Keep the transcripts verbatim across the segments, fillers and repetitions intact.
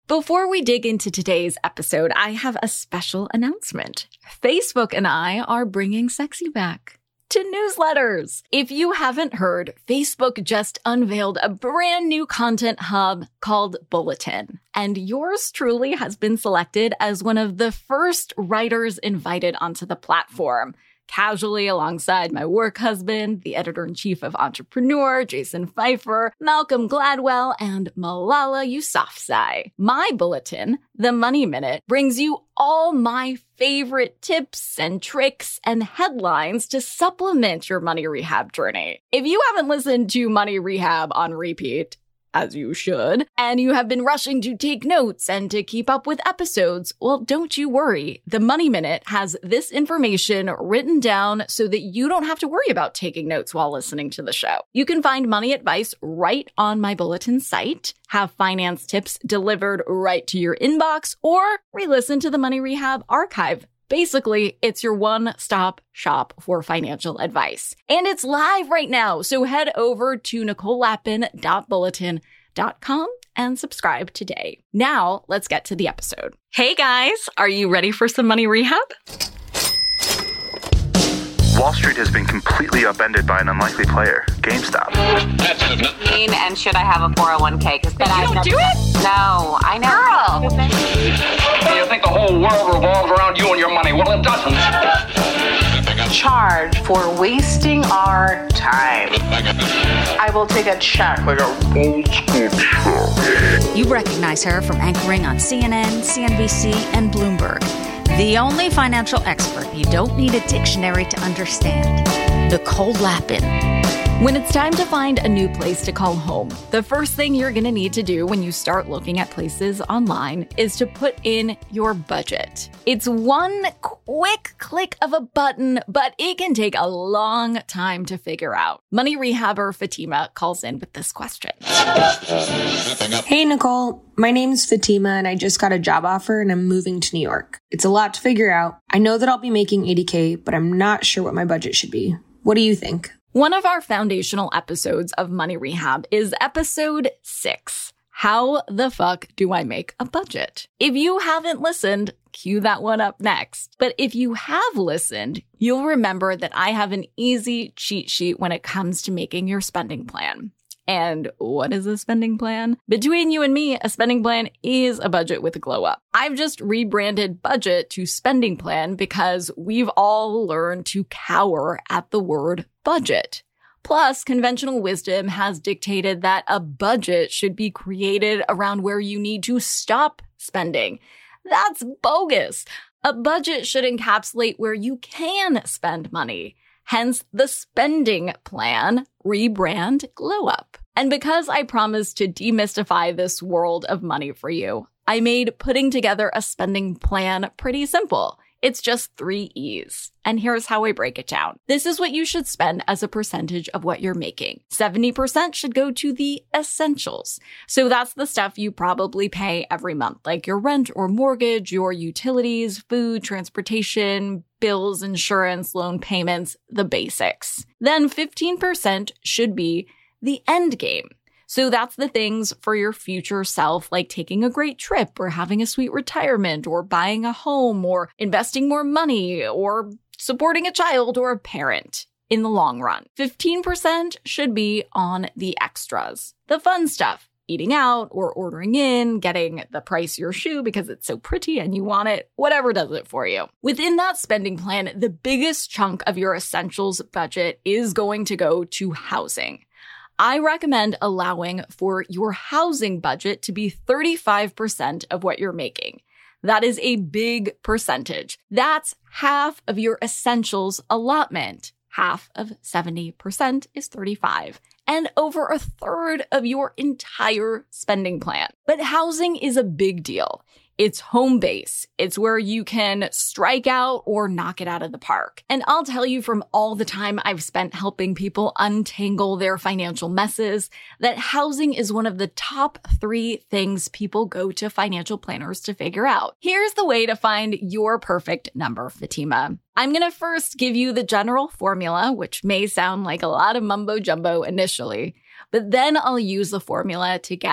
Before we dig into today's episode, I have a special announcement. Facebook and I are bringing sexy back to newsletters. If you haven't heard, Facebook just unveiled a brand new content hub called Bulletin. And yours truly has been selected as one of the first writers invited onto the platform, casually alongside my work husband, the editor-in-chief of Entrepreneur, Jason Pfeiffer, Malcolm Gladwell, and Malala Yousafzai. My bulletin, The Money Minute, brings you all my favorite tips and tricks and headlines to supplement your money rehab journey. If you haven't listened to Money Rehab on repeat, as you should, and you have been rushing to take notes and to keep up with episodes, well, don't you worry. The Money Minute has this information written down so that you don't have to worry about taking notes while listening to the show. You can find money advice right on my bulletin site, have finance tips delivered right to your inbox, or re-listen to the Money Rehab archive. Basically, it's your one-stop shop for financial advice. And it's live right now, so head over to nicole lapin dot bulletin dot com and subscribe today. Now, let's get to the episode. Hey guys, are you ready for some money rehab? Wall Street has been completely upended by an unlikely player, GameStop. Mean, and should I have a four oh one k? Because you I don't do it? No, I know. Girl! You think the whole world revolves around you and your money? Well, it doesn't. Charge for wasting our time. I will take a check. Like a old school check. You recognize her from anchoring on C N N, C N B C, and Bloomberg. The only financial expert you don't need a dictionary to understand. Nicole Lapin. When it's time to find a new place to call home, the first thing you're going to need to do when you start looking at places online is to put in your budget. It's one quick click of a button, but it can take a long time to figure out. Money rehabber Fatima calls in with this question. Hey, Nicole. My name's Fatima, and I just got a job offer, and I'm moving to New York. It's a lot to figure out. I know that I'll be making eighty K, but I'm not sure what my budget should be. What do you think? One of our foundational episodes of Money Rehab is episode six. How the fuck do I make a budget? If you haven't listened, cue that one up next. But if you have listened, you'll remember that I have an easy cheat sheet when it comes to making your spending plan. And what is a spending plan? Between you and me, a spending plan is a budget with a glow up. I've just rebranded budget to spending plan because we've all learned to cower at the word budget. Plus, conventional wisdom has dictated that a budget should be created around where you need to stop spending. That's bogus. A budget should encapsulate where you can spend money. Hence the spending plan, rebrand, glow up. And because I promised to demystify this world of money for you, I made putting together a spending plan pretty simple. It's just three E's. And here's how I break it down. This is what you should spend as a percentage of what you're making. seventy percent should go to the essentials. So that's the stuff you probably pay every month, like your rent or mortgage, your utilities, food, transportation, bills, insurance, loan payments, the basics. Then fifteen percent should be the end game. So that's the things for your future self, like taking a great trip or having a sweet retirement or buying a home or investing more money or supporting a child or a parent in the long run. fifteen percent should be on the extras, the fun stuff, eating out or ordering in, getting the pricier shoe because it's so pretty and you want it, whatever does it for you. Within that spending plan, the biggest chunk of your essentials budget is going to go to housing. I recommend allowing for your housing budget to be thirty-five percent of what you're making. That is a big percentage. That's half of your essentials allotment. Half of seventy percent is thirty-five, and over a third of your entire spending plan. But housing is a big deal. It's home base. It's where you can strike out or knock it out of the park. And I'll tell you from all the time I've spent helping people untangle their financial messes that housing is one of the top three things people go to financial planners to figure out. Here's the way to find your perfect number, Fatima. I'm going to first give you the general formula, which may sound like a lot of mumbo jumbo initially, but then I'll use the formula to get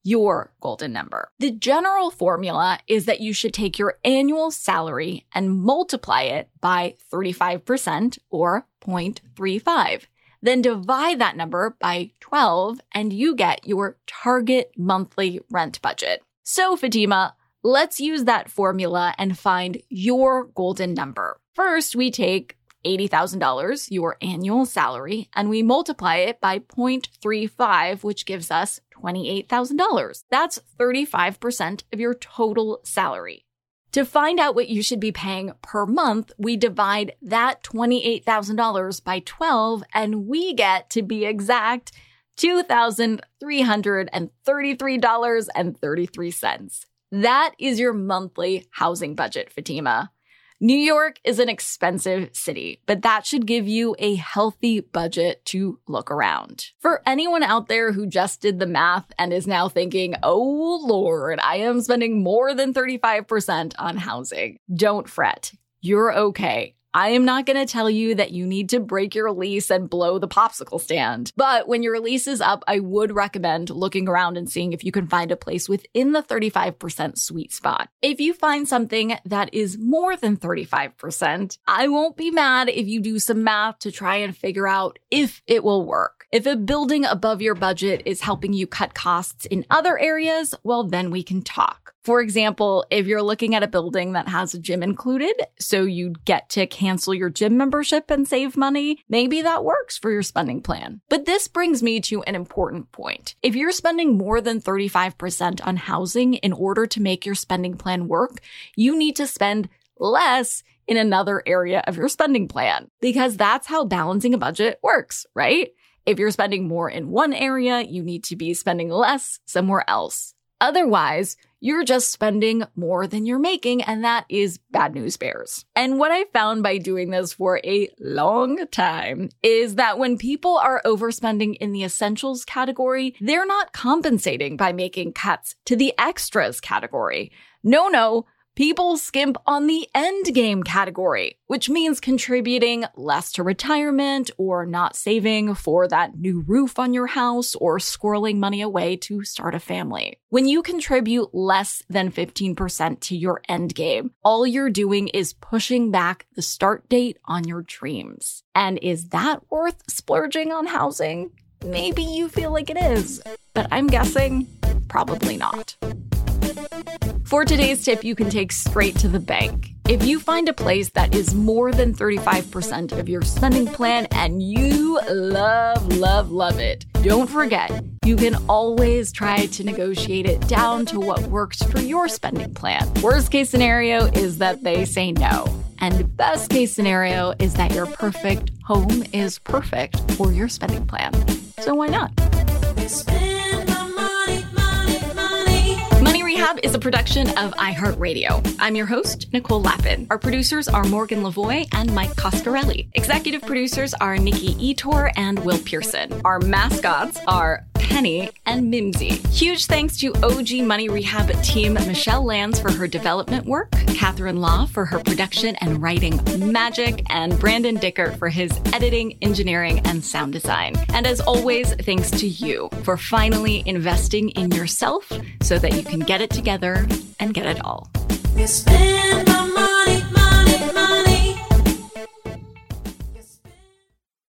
your golden number. The general formula is that you should take your annual salary and multiply it by thirty-five percent or zero point three five. Then divide that number by twelve and you get your target monthly rent budget. So Fatima, let's use that formula and find your golden number. First, we take eighty thousand dollars, your annual salary, and we multiply it by zero point three five, which gives us twenty-eight thousand dollars. That's thirty-five percent of your total salary. To find out what you should be paying per month, we divide that twenty-eight thousand dollars by twelve, and we get, to be exact, two thousand three hundred thirty-three dollars and thirty-three cents. That is your monthly housing budget, Fatima. New York is an expensive city, but that should give you a healthy budget to look around. For anyone out there who just did the math and is now thinking, oh Lord, I am spending more than thirty-five percent on housing, don't fret. You're okay. I am not going to tell you that you need to break your lease and blow the popsicle stand. But when your lease is up, I would recommend looking around and seeing if you can find a place within the thirty-five percent sweet spot. If you find something that is more than thirty-five percent, I won't be mad if you do some math to try and figure out if it will work. If a building above your budget is helping you cut costs in other areas, well, then we can talk. For example, if you're looking at a building that has a gym included, so you get to cancel your gym membership and save money, maybe that works for your spending plan. But this brings me to an important point. If you're spending more than thirty-five percent on housing in order to make your spending plan work, you need to spend less in another area of your spending plan, because that's how balancing a budget works, right? If you're spending more in one area, you need to be spending less somewhere else. Otherwise, you're just spending more than you're making, and that is bad news bears. And what I found by doing this for a long time is that when people are overspending in the essentials category, they're not compensating by making cuts to the extras category. No, no. People skimp on the end game category, which means contributing less to retirement or not saving for that new roof on your house or squirreling money away to start a family. When you contribute less than fifteen percent to your end game, all you're doing is pushing back the start date on your dreams. And is that worth splurging on housing? Maybe you feel like it is, but I'm guessing probably not. For today's tip, you can take straight to the bank. If you find a place that is more than thirty-five percent of your spending plan and you love, love, love it, don't forget, you can always try to negotiate it down to what works for your spending plan. Worst case scenario is that they say no. And best case scenario is that your perfect home is perfect for your spending plan. So why not? Money Rehab is a production of iHeartRadio. I'm your host, Nicole Lappin. Our producers are Morgan Lavoie and Mike Coscarelli. Executive producers are Nikki Etor and Will Pearson. Our mascots are Penny and Mimsy. Huge thanks to O G Money Rehab team Michelle Lands for her development work, Catherine Law for her production and writing magic, and Brandon Dickert for his editing, engineering, and sound design. And as always, thanks to you for finally investing in yourself so that you can get it together and get it all.